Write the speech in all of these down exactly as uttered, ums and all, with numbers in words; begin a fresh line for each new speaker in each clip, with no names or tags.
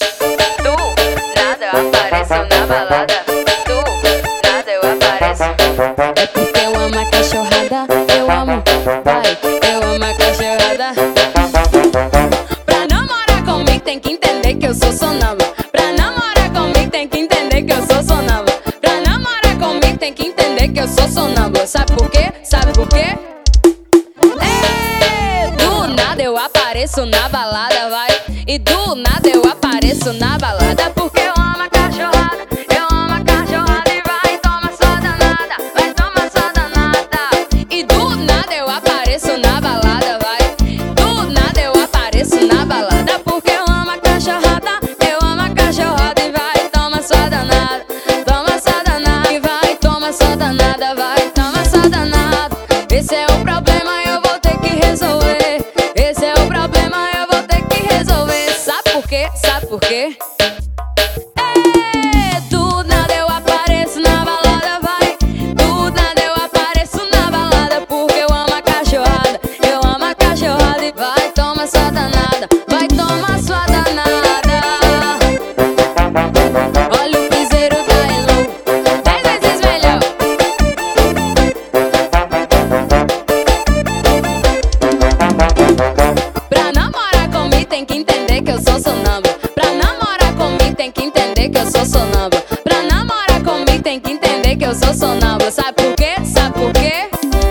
nada eu apareço na balada. Do nada eu apareço.
É porque eu amo a cachorrada, eu amo, vai, eu amo a cachorrada. Pra namorar comigo tem que entender que eu sou sonâmbula. Pra namorar comigo tem que entender que eu sou sonâmbula. Pra namorar comigo tem que entender que eu sou sonâmbula. Sabe por quê? Sabe por quê? É, do nada eu apareço na balada, vai. E do nada eu apareço na balada. Porque eu amo a cachorrada, eu amo a cachorrada. E vai, toma só danada, vai, toma só danada. E do nada eu apareço na balada, vai. Do nada eu apareço na balada. Porque eu amo a cachorrada, eu amo a cachorrada. E vai, toma só danada, toma só danada. E vai, toma só danada, vai, toma só danada. Esse é o problema, eu vou ter que resolver. Esse é o problema, eu vou ter que resolver. Sabe por quê? Sabe por quê? É, do nada eu apareço na balada, vai. Do nada eu apareço na balada. Porque eu amo a cachorrada, eu amo a cachorrada. E vai, toma sua danada, vai, toma sua danada. Olha o piseiro da Elu, dez vezes melhor. Pra namorar comigo tem que entender que eu sou sonâmbula. Pra namorar comigo tem que entender que eu sou sonâmbula. Pra namorar comigo tem que entender que eu sou sonâmbula. Sabe por quê? Sabe por quê?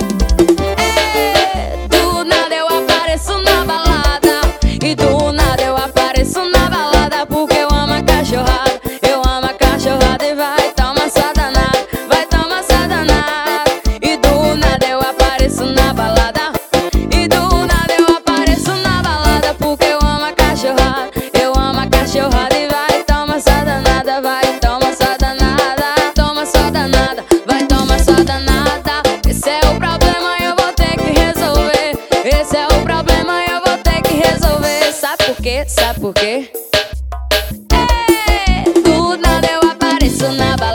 É, do nada eu apareço na balada. E do nada eu apareço na balada. Porque eu amo a cachorrada, eu amo a cachorrada. E vai, toma só danada, vai, toma só danada. E do nada eu apareço na balada. E do nada eu apareço na balada. Porque eu amo a cachorrada, eu amo a cachorrada. E vai, toma só danada, vai, toma só danada. Toma só danada, vai, toma só danada. Esse é o problema, eu vou ter que resolver. Esse é o problema, eu vou ter que resolver. Sabe por quê? Sabe por quê? É, do nada eu apareço na balada.